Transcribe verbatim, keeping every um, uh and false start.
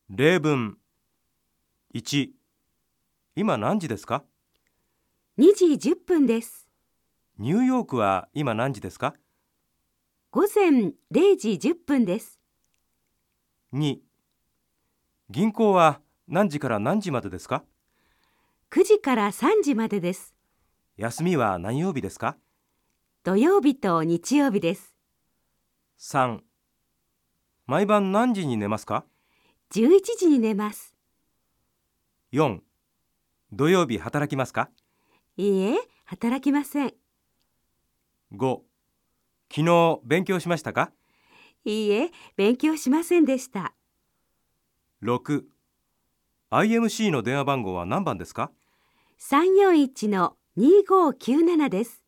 例文いち、今何時ですか？ にじじゅっぷんです。 ニューヨークは今何時ですか？ 午前れいじじゅっぷんです。 に、銀行は何時から何時までですか？ くじからさんじまでです。 休みは何曜日ですか？ 土曜日と日曜日です。 さん、毎晩何時に寝ますか？ じゅういちじに寝ます。 よん、土曜日働きますか？ いいえ、働きません。 ご、昨日勉強しましたか？ いいえ、勉強しませんでした。 ろく、アイエムシー の電話番号は何番ですか？ さんよんいちのにごきゅうななです。